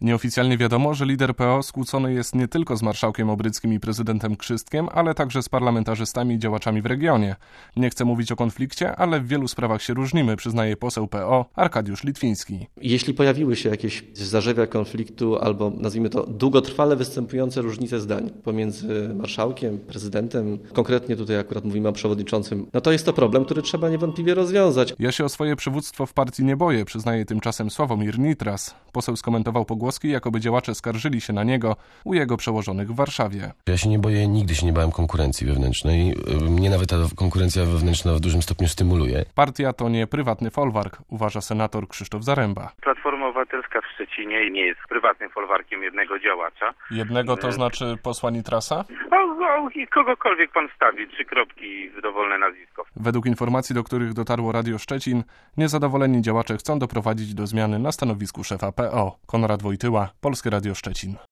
Nieoficjalnie wiadomo, że lider PO skłócony jest nie tylko z marszałkiem Obryckim i prezydentem Krzystkiem, ale także z parlamentarzystami i działaczami w regionie. Nie chcę mówić o konflikcie, ale w wielu sprawach się różnimy, przyznaje poseł PO Arkadiusz Litwiński. Jeśli pojawiły się jakieś zarzewia konfliktu albo, nazwijmy to, długotrwale występujące różnice zdań pomiędzy marszałkiem, prezydentem, konkretnie tutaj akurat mówimy o przewodniczącym, no to jest to problem, który trzeba niewątpliwie rozwiązać. Ja się o swoje przywództwo w partii nie boję, przyznaje tymczasem Sławomir Nitras. Poseł skomentował pogłoski, jakoby działacze skarżyli się na niego u jego przełożonych w Warszawie. Ja się nie boję, nigdy się nie bałem konkurencji wewnętrznej. Mnie nawet ta konkurencja wewnętrzna w dużym stopniu stymuluje. Partia to nie prywatny folwark, uważa senator Krzysztof Zaręba. Platforma Obywatelska w Szczecinie nie jest prywatnym folwarkiem jednego działacza. Jednego to znaczy posła Nitrasa? Kogokolwiek pan wstawi, 3 kropki w dowolne nazwisko. Według informacji, do których dotarło Radio Szczecin, niezadowoleni działacze chcą doprowadzić do zmiany na stanowisku szefa PO. Konrad Wojtyła, Polskie Radio Szczecin.